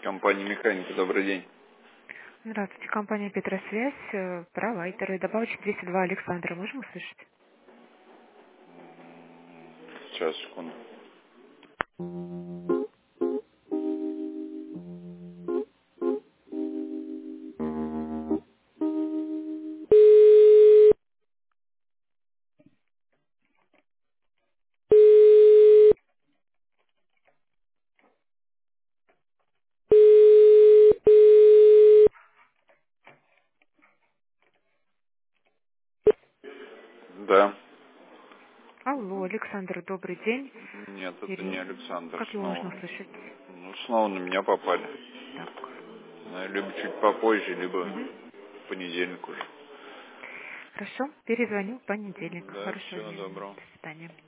Компания «Механика», добрый день. Здравствуйте, компания «Петросвязь», провайдеры. Добавочек 202 Александра, можем услышать? Сейчас, секунду. Да. Алло, Александр, добрый день. Нет, это не Александр Как его можно снова. услышать? Ну, снова на меня попали. Так. Ну, либо чуть попозже, либо Мгм. в понедельник уже. Хорошо, перезвоню в понедельник. Да, Хорошего всего дня. доброго. До свидания.